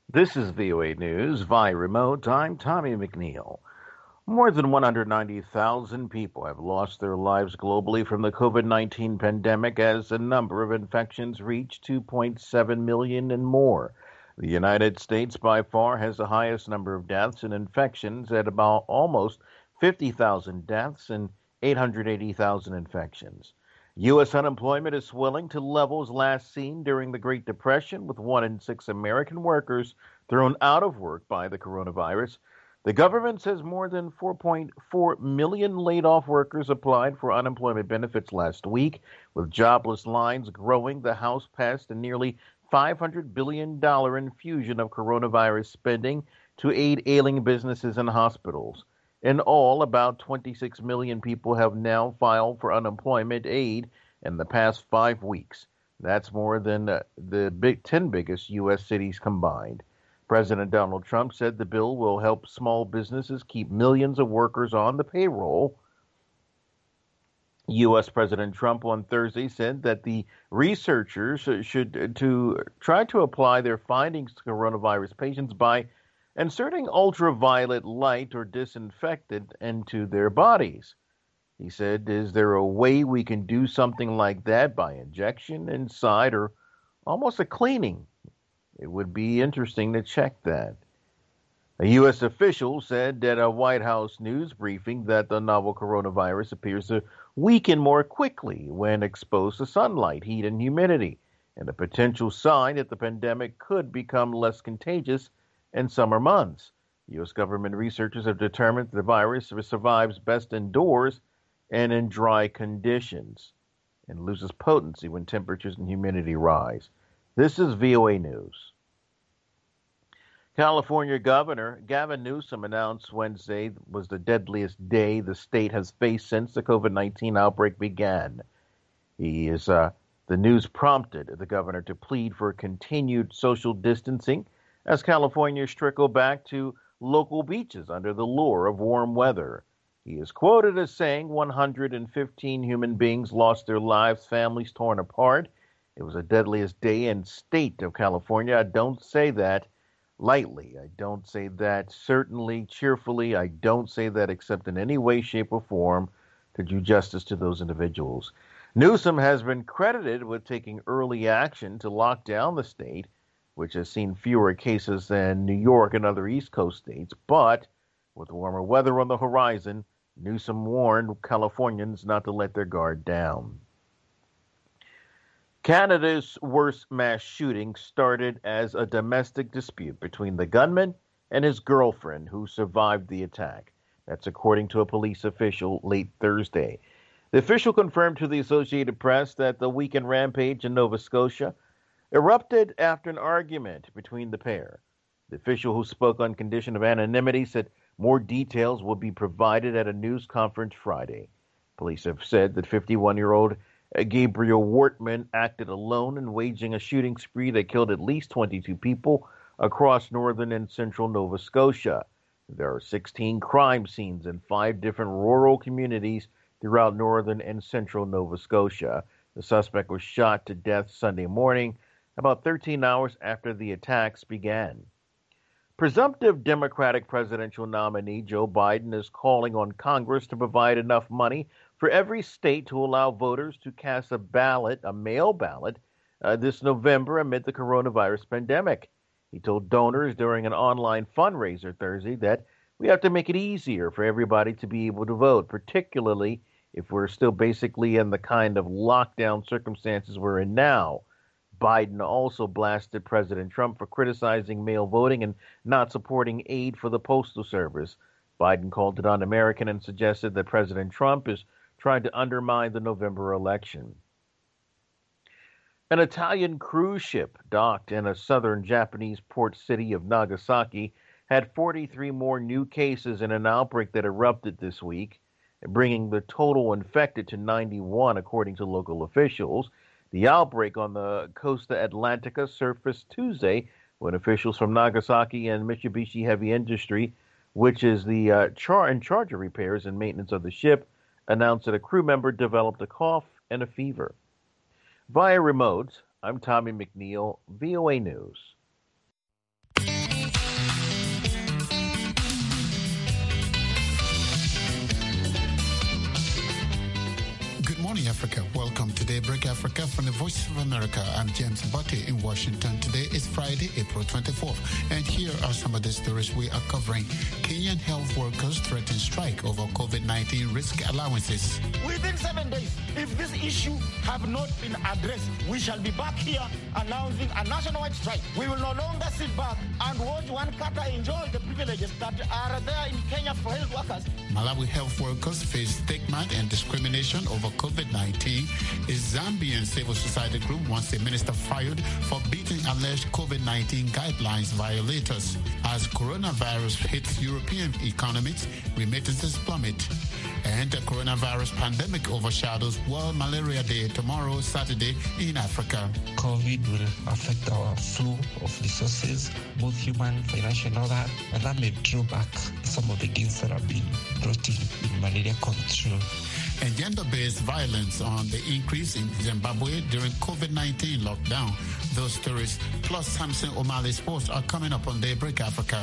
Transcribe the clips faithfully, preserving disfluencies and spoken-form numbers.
This is V O A News via remote. I'm Tommy McNeil. More than one hundred ninety thousand people have lost their lives globally from the COVID nineteen pandemic as the number of infections reached two point seven million and more. The United States by far has the highest number of deaths and infections at about almost fifty thousand deaths and eight hundred eighty thousand infections. U S unemployment is swelling to levels last seen during the Great Depression, with one in six American workers thrown out of work by the coronavirus. The government says more than four point four million laid off workers applied for unemployment benefits last week. With jobless lines growing, the House passed a nearly five hundred billion dollars infusion of coronavirus spending to aid ailing businesses and hospitals. In all, about twenty-six million people have now filed for unemployment aid in the past five weeks. That's more than uh, the big ten biggest U S cities combined. President Donald Trump said the bill will help small businesses keep millions of workers on the payroll. U S. President Trump on Thursday said that the researchers should uh, to try to apply their findings to coronavirus patients by inserting ultraviolet light or disinfectant into their bodies. He said, "Is there a way we can do something like that by injection inside or almost a cleaning? It would be interesting to check that." A U S official said at a White House news briefing that the novel coronavirus appears to weaken more quickly when exposed to sunlight, heat, and humidity, and a potential sign that the pandemic could become less contagious in summer months. U S government researchers have determined that the virus survives best indoors and in dry conditions and loses potency when temperatures and humidity rise. This is V O A News. California Governor Gavin Newsom announced Wednesday was the deadliest day the state has faced since the COVID nineteen outbreak began. He is uh, the news prompted the governor to plead for continued social distancing as Californians trickle back to local beaches under the lure of warm weather. He is quoted as saying one hundred fifteen human beings lost their lives, families torn apart. It was the deadliest day in state of California. I don't say that lightly. I don't say that certainly cheerfully. I don't say that except in any way, shape, or form to do justice to those individuals. Newsom has been credited with taking early action to lock down the state, which has seen fewer cases than New York and other East Coast states. But with warmer weather on the horizon, Newsom warned Californians not to let their guard down. Canada's worst mass shooting started as a domestic dispute between the gunman and his girlfriend who survived the attack. That's according to a police official late Thursday. The official confirmed to the Associated Press that the weekend rampage in Nova Scotia erupted after an argument between the pair. The official, who spoke on condition of anonymity, said more details will be provided at a news conference Friday. Police have said that fifty-one-year-old Gabriel Wortman acted alone in waging a shooting spree that killed at least twenty-two people across northern and central Nova Scotia. There are sixteen crime scenes in five different rural communities throughout northern and central Nova Scotia. The suspect was shot to death Sunday morning, about thirteen hours after the attacks began. Presumptive Democratic presidential nominee Joe Biden is calling on Congress to provide enough money for every state to allow voters to cast a ballot, a mail ballot, uh, this November amid the coronavirus pandemic. He told donors during an online fundraiser Thursday that we have to make it easier for everybody to be able to vote, particularly if we're still basically in the kind of lockdown circumstances we're in now. Biden also blasted President Trump for criticizing mail voting and not supporting aid for the Postal Service. Biden called it un-American and suggested that President Trump is trying to undermine the November election. An Italian cruise ship docked in a southern Japanese port city of Nagasaki had forty-three more new cases in an outbreak that erupted this week, bringing the total infected to ninety-one, according to local officials. The outbreak on the Costa Atlantica surfaced Tuesday when officials from Nagasaki and Mitsubishi Heavy Industry, which is the uh, char- in charge of repairs and maintenance of the ship, announced that a crew member developed a cough and a fever. Via remote, I'm Tommy McNeil, V O A News. Daybreak Africa from the Voice of America. I'm James Butte in Washington. Today is Friday, April twenty-fourth, and here are some of the stories we are covering. Kenyan health workers threaten strike over COVID nineteen risk allowances. Within seven days, if this issue have not been addressed, we shall be back here announcing a nationwide strike. We will no longer sit back and watch one kata enjoy the privileges that are there in Kenya for health workers. Malawi health workers face stigma and discrimination over COVID nineteen. A Zambian civil society group wants a minister fired for beating alleged COVID nineteen guidelines violators. As coronavirus hits European economies, remittances plummet. And the coronavirus pandemic overshadows World Malaria Day tomorrow, Saturday, in Africa. COVID will affect our flow of resources, both human, financial, and all that, and that may draw back some of the gains that have been brought in, in malaria control. And gender-based violence on the increase in Zimbabwe during COVID nineteen lockdown. Those stories, plus Samson O'Malley Sports, are coming up on Daybreak Africa.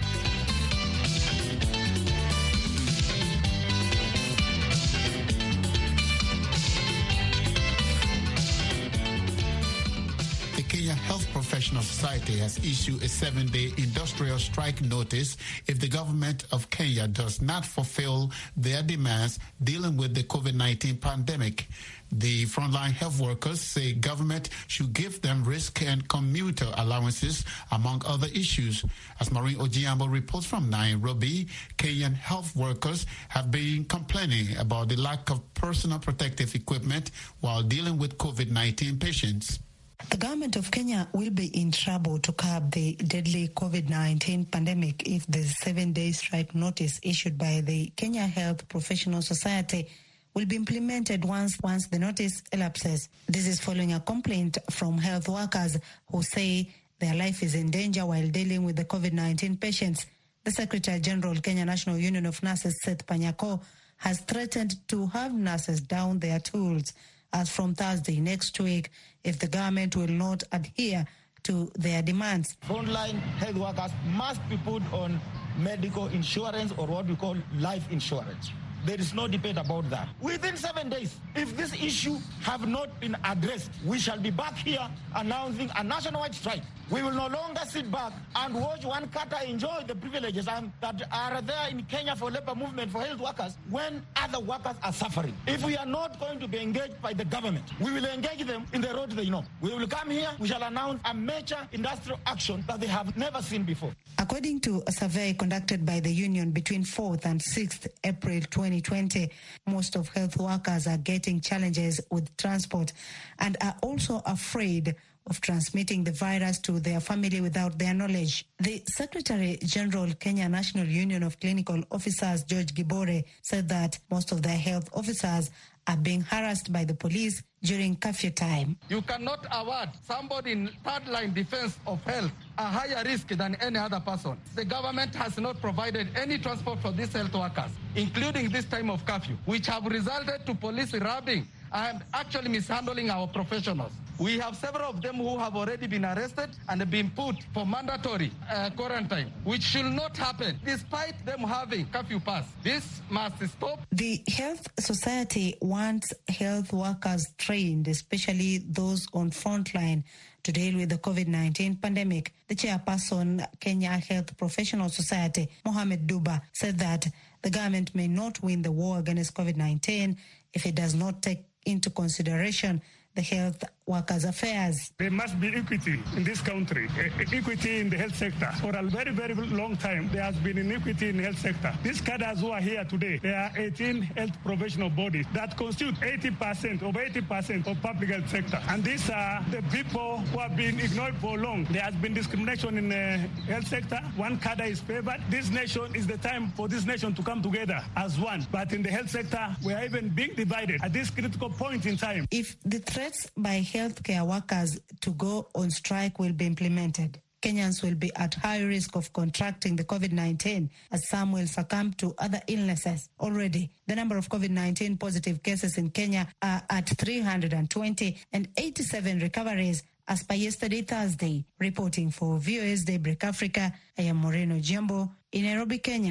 Health Professional Society has issued a seven-day industrial strike notice if the government of Kenya does not fulfill their demands dealing with the COVID nineteen pandemic. The frontline health workers say government should give them risk and commuter allowances, among other issues. As Maureen Ojiambo reports from Nairobi, Kenyan health workers have been complaining about the lack of personal protective equipment while dealing with COVID nineteen patients. The government of Kenya will be in trouble to curb the deadly COVID nineteen pandemic if the seven-day strike notice issued by the Kenya Health Professional Society will be implemented once once the notice elapses. This is following a complaint from health workers who say their life is in danger while dealing with the COVID nineteen patients. The Secretary General, Kenya National Union of Nurses, Seth Panyako, has threatened to have nurses down their tools as from Thursday next week if the government will not adhere to their demands. Frontline health workers must be put on medical insurance, or what we call life insurance. There is no debate about that. Within seven days, if this issue have not been addressed, we shall be back here announcing a nationwide strike. We will no longer sit back and watch one kata enjoy the privileges that are there in Kenya for labor movement for health workers when other workers are suffering. If we are not going to be engaged by the government, we will engage them in the road they know. We will come here, we shall announce a major industrial action that they have never seen before. According to a survey conducted by the union between fourth and sixth April twenty twenty, most of health workers are getting challenges with transport and are also afraid of transmitting the virus to their family without their knowledge. The Secretary General, Kenya National Union of Clinical Officers, George Gibore, said that most of their health officers are being harassed by the police during curfew time. You cannot award somebody in third line defense of health a higher risk than any other person. The government has not provided any transport for these health workers, including this time of curfew, which have resulted to police robbing and actually mishandling our professionals. We have several of them who have already been arrested and been put for mandatory uh, quarantine, which should not happen, despite them having curfew pass. This must stop. The Health Society wants health workers trained, especially those on frontline, to deal with the COVID nineteen pandemic. The chairperson, Kenya Health Professional Society, Mohamed Duba, said that the government may not win the war against COVID nineteen if it does not take into consideration the health workers' affairs. There must be equity in this country, equity in the health sector. For a very, very long time, there has been inequity in the health sector. These cadres who are here today, there are eighteen health professional bodies that constitute eighty percent, over eighty percent of public health sector. And these are the people who have been ignored for long. There has been discrimination in the health sector. One cadre is favored. This nation is the time for this nation to come together as one. But in the health sector, we are even being divided at this critical point in time. If the threats by healthcare workers to go on strike will be implemented, Kenyans will be at high risk of contracting the COVID nineteen, as some will succumb to other illnesses. Already, the number of COVID nineteen positive cases in Kenya are at three hundred twenty and eighty-seven recoveries as per yesterday, Thursday. Reporting for V O A's Daybreak Africa, I am Moreno Jumbo in Nairobi, Kenya.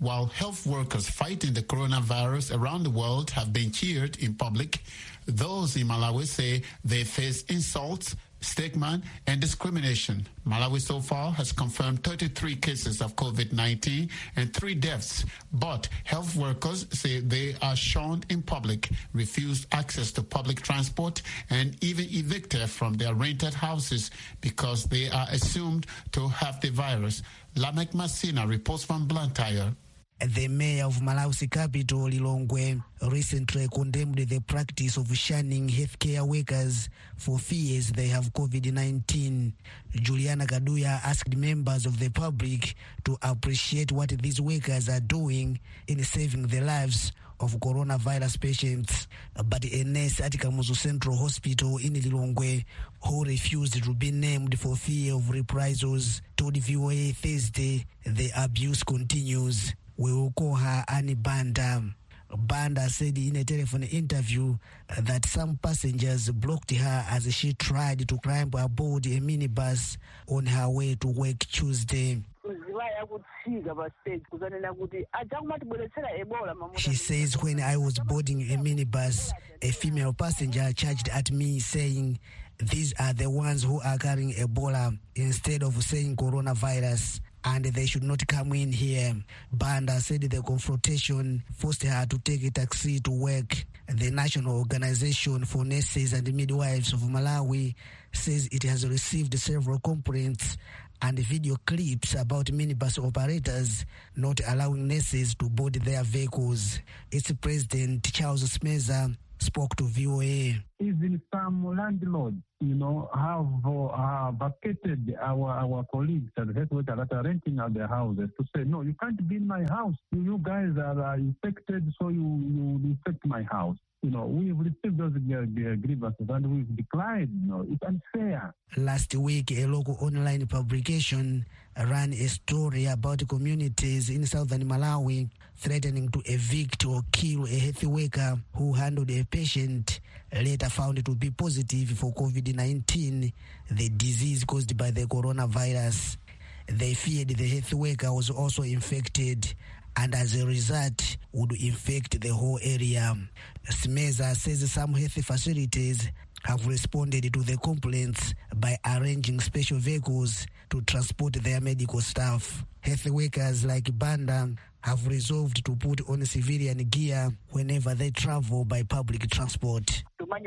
While health workers fighting the coronavirus around the world have been cheered in public, those in Malawi say they face insults, stigma, and discrimination. Malawi so far has confirmed thirty-three cases of COVID nineteen and three deaths, but health workers say they are shunned in public, refused access to public transport, and even evicted from their rented houses because they are assumed to have the virus. Lamek Masina reports from Blantyre. The mayor of Malawi's capital, Lilongwe, recently condemned the practice of shunning healthcare workers for fears they have COVID nineteen. Juliana Kaduya asked members of the public to appreciate what these workers are doing in saving the lives of coronavirus patients. But a nurse at Kamuzu Central Hospital in Lilongwe, who refused to be named for fear of reprisals, told V O A Thursday the abuse continues. We will call her Annie Banda. Banda said in a telephone interview that some passengers blocked her as she tried to climb aboard a minibus on her way to work Tuesday. She says, when I was boarding a minibus, a female passenger charged at me saying, "These are the ones who are carrying Ebola," instead of saying coronavirus, and they should not come in here. Banda said the confrontation forced her to take a taxi to work. The National Organization for Nurses and Midwives of Malawi says it has received several complaints and video clips about minibus operators not allowing nurses to board their vehicles. Its president, Charles Smeza, spoke to V O A. Even some landlords, you know, have uh, vacated our our colleagues at the health worker that are renting out their houses to say, no, you can't be in my house. You, you guys are uh, infected, so you, you infect my house. You know, we've received those uh, grievances and we've declined. You know, it's unfair. Last week, a local online publication ran a story about communities in southern Malawi threatening to evict or kill a health worker who handled a patient later found to be positive for COVID nineteen, the disease caused by the coronavirus. They feared the health worker was also infected and as a result would infect the whole area. Smeza says some health facilities have responded to the complaints by arranging special vehicles to transport their medical staff. Health workers like Banda have resolved to put on civilian gear whenever they travel by public transport.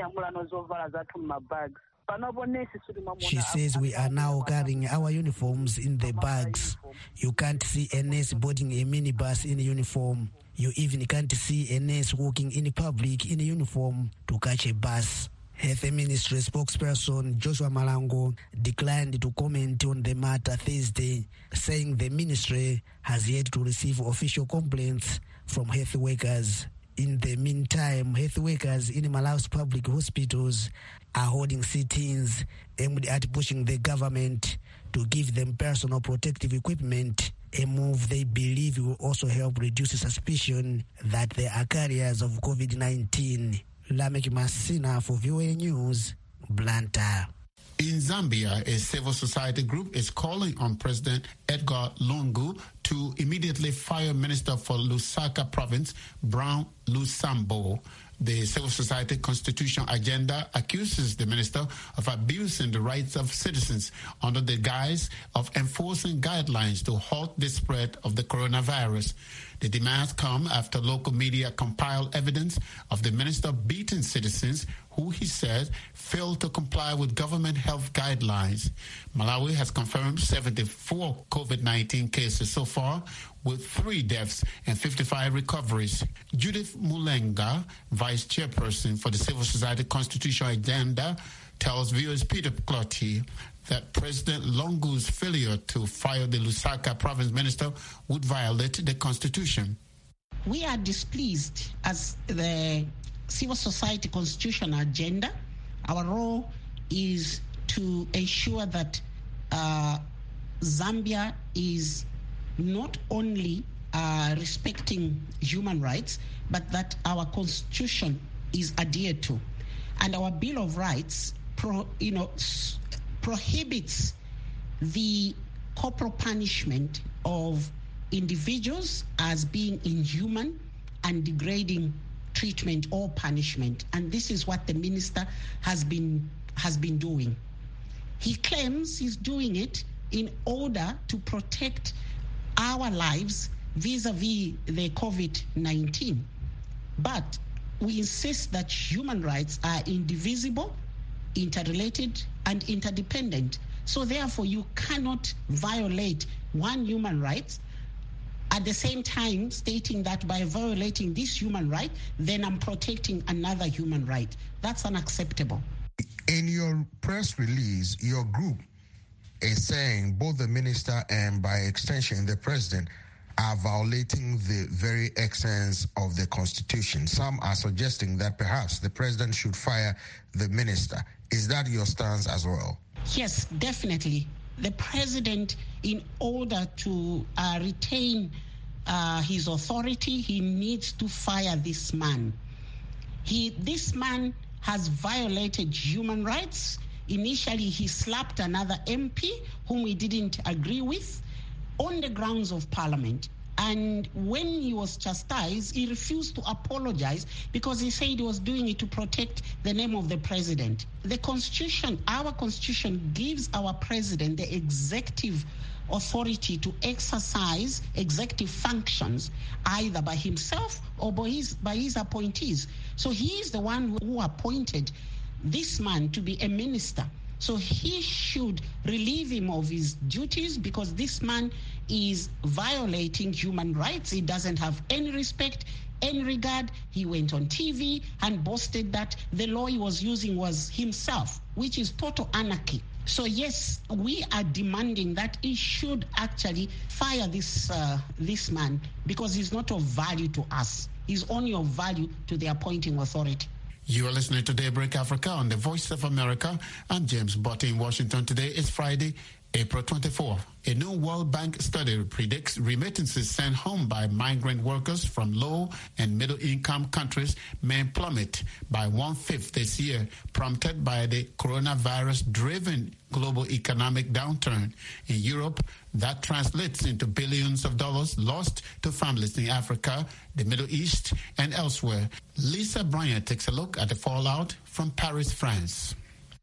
She says we are now carrying our uniforms in the bags. You can't see a nurse boarding a minibus in uniform. You even can't see a nurse walking in public in uniform to catch a bus. Health Ministry spokesperson Joshua Malango declined to comment on the matter Thursday, saying the ministry has yet to receive official complaints from health workers. In the meantime, health workers in Malawi's public hospitals are holding sit-ins aimed at pushing the government to give them personal protective equipment, a move they believe will also help reduce suspicion that they are carriers of COVID nineteen. Lamek Masina for V O A News, Blantyre. In Zambia, a civil society group is calling on President Edgar Lungu to immediately fire Minister for Lusaka Province, Brown Lusambo. The civil society constitutional agenda accuses the minister of abusing the rights of citizens under the guise of enforcing guidelines to halt the spread of the coronavirus. The demands come after local media compiled evidence of the minister beating citizens who, he said, failed to comply with government health guidelines. Malawi has confirmed seventy-four COVID nineteen cases so far, with three deaths and fifty-five recoveries. Judith Mulenga, vice chairperson for the Civil Society Constitutional Agenda, tells V O A's Peter Clotty that President Lungu's failure to fire the Lusaka province minister would violate the constitution. We are displeased as the Civil Society Constitutional Agenda. Our role is to ensure that uh, Zambia is not only uh, respecting human rights, but that our constitution is adhered to. And our Bill of Rights pro, you know, s- prohibits the corporal punishment of individuals as being inhuman and degrading treatment or punishment. And this is what the minister has been has been doing. He claims he's doing it in order to protect our lives vis-a-vis the COVID nineteen. But we insist that human rights are indivisible, interrelated, and interdependent. So therefore, you cannot violate one human right at the same time stating that by violating this human right, then I'm protecting another human right. That's unacceptable. In your press release, your group is saying both the minister and by extension the president are violating the very essence of the Constitution. Some are suggesting that perhaps the president should fire the minister. Is that your stance as well? Yes, definitely. The president, in order to uh, retain uh, his authority, he needs to fire this man. He, this man has violated human rights. Initially, he slapped another M P whom we didn't agree with on the grounds of parliament. And when he was chastised, he refused to apologize because he said he was doing it to protect the name of the president. The Constitution, our Constitution, gives our president the executive authority to exercise executive functions either by himself or by his, by his appointees. So he is the one who appointed this man to be a minister. So he should relieve him of his duties because this man is violating human rights. He doesn't have any respect, any regard. He went on T V and boasted that the law he was using was himself, which is total anarchy. So yes, we are demanding that he should actually fire this uh, this man because he's not of value to us. He's only of value to the appointing authority. You are listening to Daybreak Africa on the Voice of America. I'm James Botte in Washington. Today is Friday, April twenty-fourth. A new World Bank study predicts remittances sent home by migrant workers from low and middle income countries may plummet by one-fifth this year, prompted by the coronavirus-driven global economic downturn. In Europe, that translates into billions of dollars lost to families in Africa, the Middle East, and elsewhere. Lisa Bryant takes a look at the fallout from Paris, France.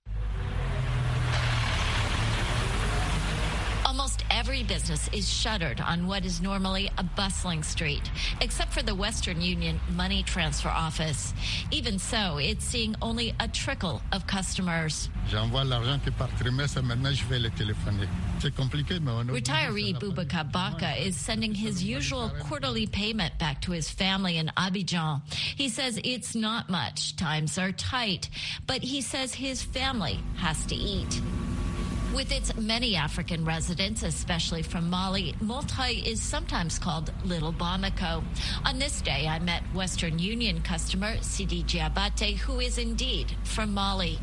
Almost every business is shuttered on what is normally a bustling street, except for the Western Union money transfer office. Even so, it's seeing only a trickle of customers. Retiree Boubacar Baka is sending his usual quarterly payment back to his family in Abidjan. He says it's not much, times are tight, but he says his family has to eat. With its many African residents, especially from Mali, Montreuil is sometimes called Little Bamako. On this day, I met Western Union customer Sidi Diabate, who is indeed from Mali.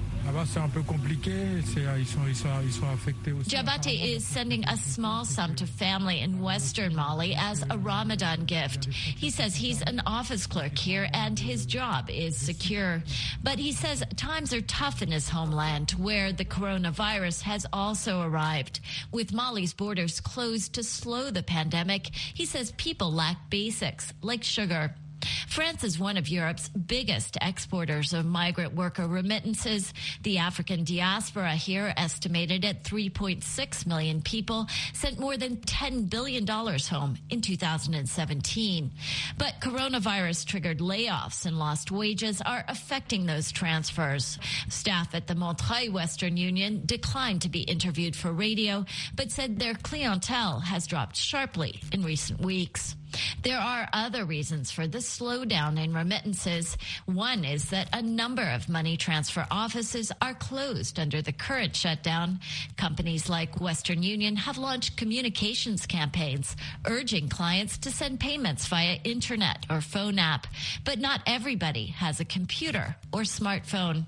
Diabate is sending a small sum to family in Western Mali as a Ramadan gift. He says he's an office clerk here and his job is secure. But he says times are tough in his homeland, where the coronavirus has also arrived. With Mali's borders closed to slow the pandemic, he says people lack basics like sugar. France is one of Europe's biggest exporters of migrant worker remittances. The African diaspora here, estimated at three point six million people, sent more than ten billion dollars home in two thousand seventeen. But coronavirus-triggered layoffs and lost wages are affecting those transfers. Staff at the Montreuil Western Union declined to be interviewed for radio, but said their clientele has dropped sharply in recent weeks. There are other reasons for the slowdown in remittances. One is that a number of money transfer offices are closed under the current shutdown. Companies like Western Union have launched communications campaigns urging clients to send payments via internet or phone app. But not everybody has a computer or smartphone.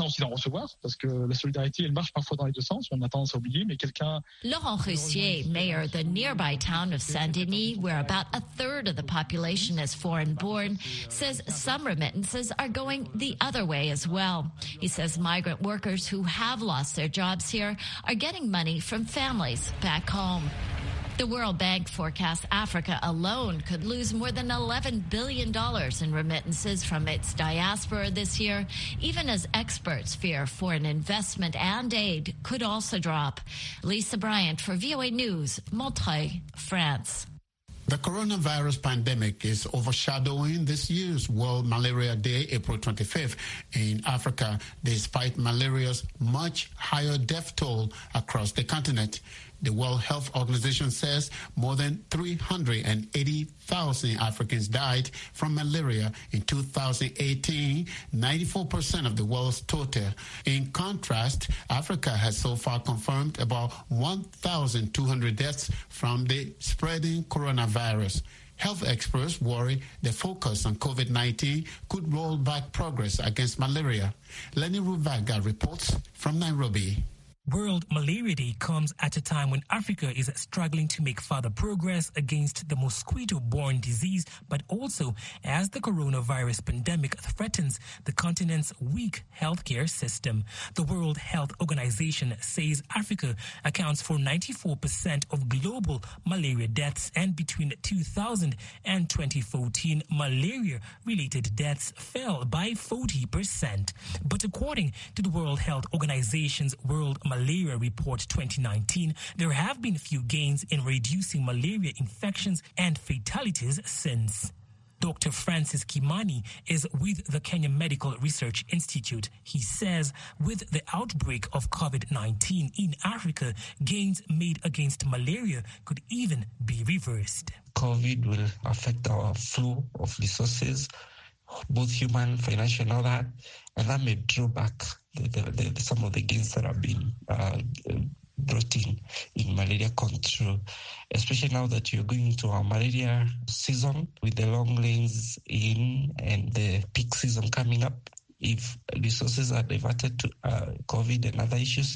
Laurent Roussier, mayor of the nearby town of Saint-Denis, where about a third of the population is foreign-born, says some remittances are going the other way as well. He says migrant workers who have lost their jobs here are getting money from families back home. The World Bank forecasts Africa alone could lose more than eleven billion dollars in remittances from its diaspora this year, even as experts fear foreign investment and aid could also drop. Lisa Bryant for V O A News, Montreuil, France. The coronavirus pandemic is overshadowing this year's World Malaria Day, April twenty-fifth, in Africa, despite malaria's much higher death toll across the continent. The World Health Organization says more than three hundred eighty thousand Africans died from malaria in two thousand eighteen, ninety-four percent of the world's total. In contrast, Africa has so far confirmed about one thousand two hundred deaths from the spreading coronavirus. Health experts worry the focus on COVID nineteen could roll back progress against malaria. Lenny Ruvaga reports from Nairobi. World Malaria Day comes at a time when Africa is struggling to make further progress against the mosquito-borne disease, but also as the coronavirus pandemic threatens the continent's weak healthcare system. The World Health Organization says Africa accounts for ninety-four percent of global malaria deaths, and between two thousand and twenty fourteen, malaria-related deaths fell by forty percent. But according to the World Health Organization's World Malaria Malaria Report twenty nineteen, there have been few gains in reducing malaria infections and fatalities since. Doctor Francis Kimani is with the Kenya Medical Research Institute. He says with the outbreak of COVID nineteen in Africa, gains made against malaria could even be reversed. COVID will affect our flow of resources, both human, financial, and all that, and that may draw back the, the, the, some of the gains that have been uh, brought in in malaria control, especially now that you're going into our malaria season with the long lanes in and the peak season coming up. If resources are diverted to uh, COVID and other issues,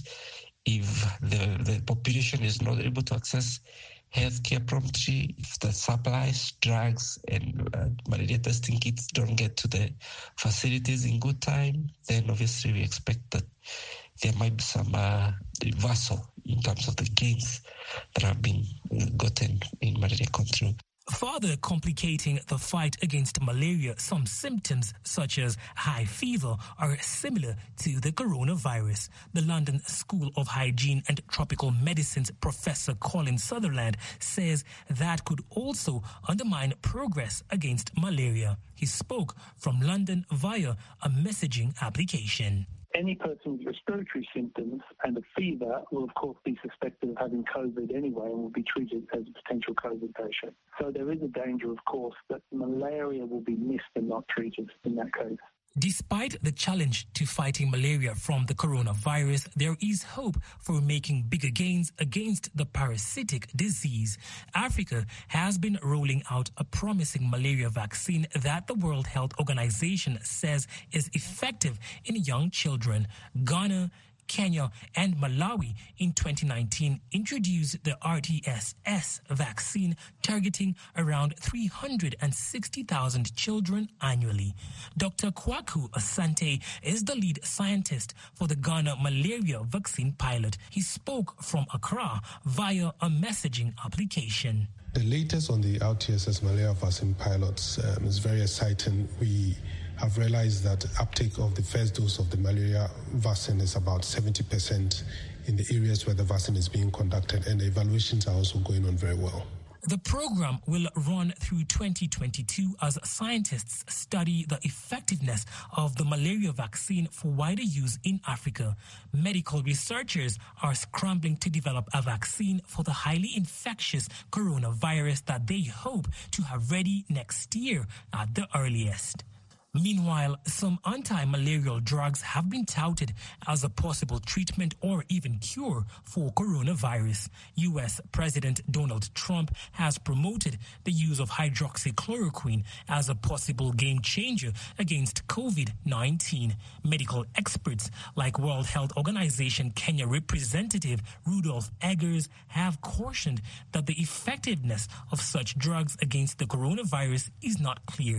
if the, the population is not able to access healthcare promptly, if the supplies, drugs, and uh, malaria testing kits don't get to the facilities in good time, then obviously we expect that there might be some uh, reversal in terms of the gains that have been gotten in malaria control. Further complicating the fight against malaria, some symptoms such as high fever are similar to the coronavirus. The London School of Hygiene and Tropical Medicine's Professor Colin Sutherland says that could also undermine progress against malaria. He spoke from London via a messaging application. Any person with respiratory symptoms and a fever will, of course, be suspected of having COVID anyway and will be treated as a potential COVID patient. So there is a danger, of course, that malaria will be missed and not treated in that case. Despite the challenge to fighting malaria from the coronavirus, there is hope for making bigger gains against the parasitic disease. Africa has been rolling out a promising malaria vaccine that the World Health Organization says is effective in young children. Ghana, Kenya and Malawi in twenty nineteen introduced the R T S S vaccine targeting around three hundred sixty thousand children annually. Doctor Kwaku Asante is the lead scientist for the Ghana malaria vaccine pilot. He spoke from Accra via a messaging application. The latest on the R T S S malaria vaccine pilots um, is very exciting. We have realized that uptake of the first dose of the malaria vaccine is about seventy percent in the areas where the vaccine is being conducted, and the evaluations are also going on very well. The program will run through twenty twenty-two as scientists study the effectiveness of the malaria vaccine for wider use in Africa. Medical researchers are scrambling to develop a vaccine for the highly infectious coronavirus that they hope to have ready next year at the earliest. Meanwhile, some anti-malarial drugs have been touted as a possible treatment or even cure for coronavirus. U S President Donald Trump has promoted the use of hydroxychloroquine as a possible game changer against COVID nineteen. Medical experts like World Health Organization Kenya representative Rudolph Eggers have cautioned that the effectiveness of such drugs against the coronavirus is not clear.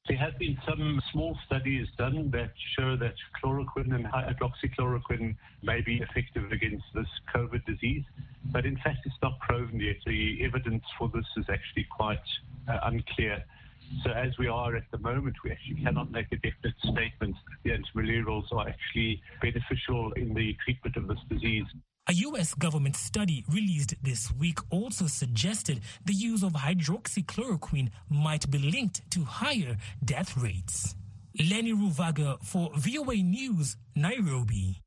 There have been some small studies done that show that chloroquine and hydroxychloroquine may be effective against this COVID disease, but in fact it's not proven yet. The evidence for this is actually quite uh, unclear. So as we are at the moment, we actually cannot make a definite statement that the antimalarials are actually beneficial in the treatment of this disease. A U S government study released this week also suggested the use of hydroxychloroquine might be linked to higher death rates. Lenny Ruvaga for V O A News, Nairobi.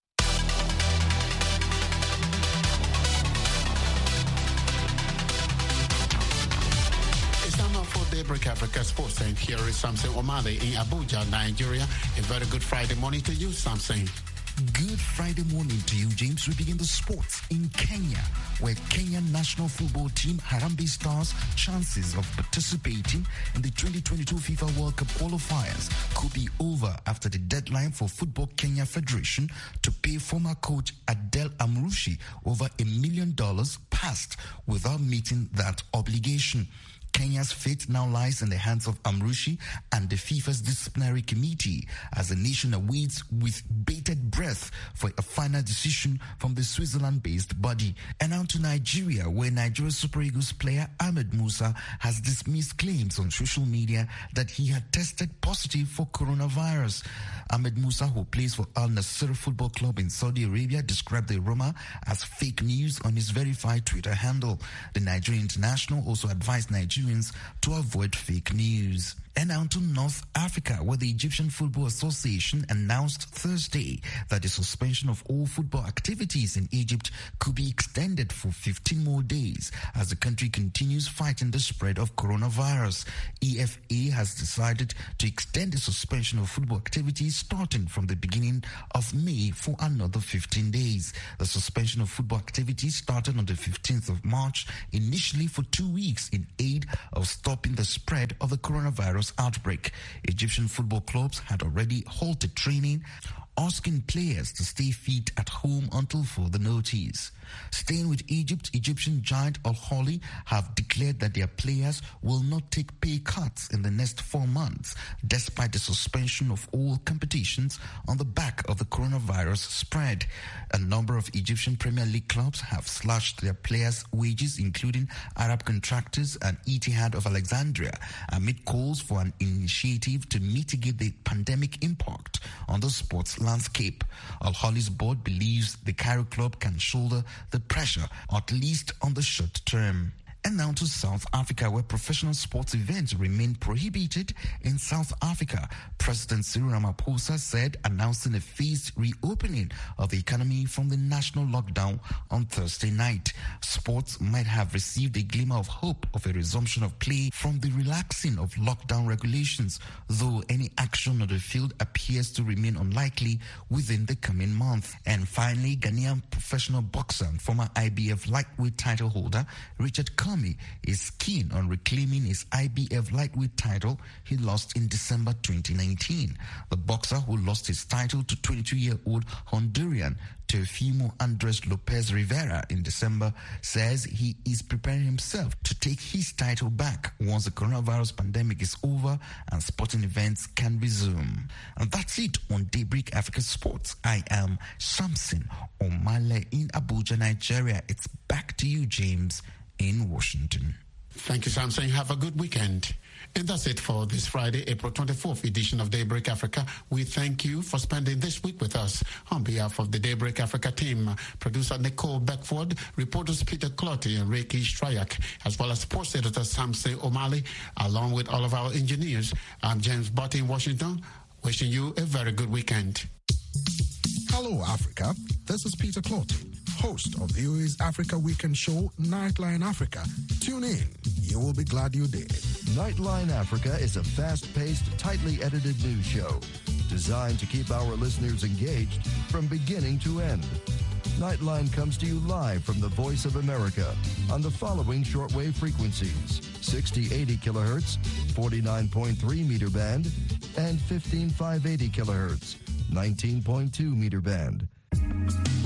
It's time now for Daybreak Africa Sports, and here is Samson Omale in Abuja, Nigeria. A very good Friday morning to you, Samson. Good Friday morning to you, James. We begin the sports in Kenya, where Kenyan national football team Harambee Stars' chances of participating in the twenty twenty-two FIFA World Cup qualifiers could be over after the deadline for Football Kenya Federation to pay former coach Adel Amrushi over a million dollars passed without meeting that obligation. Kenya's fate now lies in the hands of Amrushi and the FIFA's disciplinary committee as the nation awaits with bated breath for a final decision from the Switzerland-based body. And now to Nigeria, where Nigeria Super Eagles player Ahmed Musa has dismissed claims on social media that he had tested positive for coronavirus. Ahmed Musa, who plays for Al Nassr Football Club in Saudi Arabia, described the rumor as fake news on his verified Twitter handle. The Nigerian international also advised Nigerians to avoid fake news. And now to North Africa, where the Egyptian Football Association announced Thursday that the suspension of all football activities in Egypt could be extended for fifteen more days as the country continues fighting the spread of coronavirus. E F A has decided to extend the suspension of football activities starting from the beginning of May for another fifteen days. The suspension of football activities started on the fifteenth of March, initially for two weeks in aid of stopping the spread of the coronavirus outbreak. Egyptian football clubs had already halted training, asking players to stay fit at home until further notice. Staying with Egypt, Egyptian giant Al Ahly have declared that their players will not take pay cuts in the next four months, despite the suspension of all competitions on the back of the coronavirus spread. A number of Egyptian Premier League clubs have slashed their players' wages, including Arab Contractors and Etihad of Alexandria, amid calls for an initiative to mitigate the pandemic impact on the sports landscape. Al Ahly's board believes the Cairo club can shoulder the pressure, at least on the short term. And now to South Africa, where professional sports events remain prohibited in South Africa. President Cyril Ramaphosa said, announcing a phased reopening of the economy from the national lockdown on Thursday night. Sports might have received a glimmer of hope of a resumption of play from the relaxing of lockdown regulations, though any action on the field appears to remain unlikely within the coming month. And finally, Ghanaian professional boxer and former I B F lightweight title holder Richard Comey is keen on reclaiming his I B F lightweight title he lost in December twenty nineteen. The boxer, who lost his title to twenty-two-year-old Honduran Teofimo Andres Lopez Rivera in December, says he is preparing himself to take his title back once the coronavirus pandemic is over and sporting events can resume. And that's it on Daybreak Africa Sports. I am Samson Omale in Abuja, Nigeria. It's back to you, James, in Washington. Thank you, Samson. Have a good weekend. And that's it for this Friday, April twenty-fourth edition of Daybreak Africa. We thank you for spending this week with us. On behalf of the Daybreak Africa team, producer Nicole Beckford, reporters Peter Clotty and Reiki Strayak, as well as sports editor Samson Omale, along with all of our engineers, I'm James Butt in Washington, wishing you a very good weekend. Hello, Africa. This is Peter Clotty, host of V O A's Africa Weekend show, Nightline Africa. Tune in. You will be glad you did. Nightline Africa is a fast-paced, tightly edited news show designed to keep our listeners engaged from beginning to end. Nightline comes to you live from the Voice of America on the following shortwave frequencies: sixty eighty kilohertz, forty-nine point three meter band, and fifteen five eighty kilohertz, nineteen point two meter band.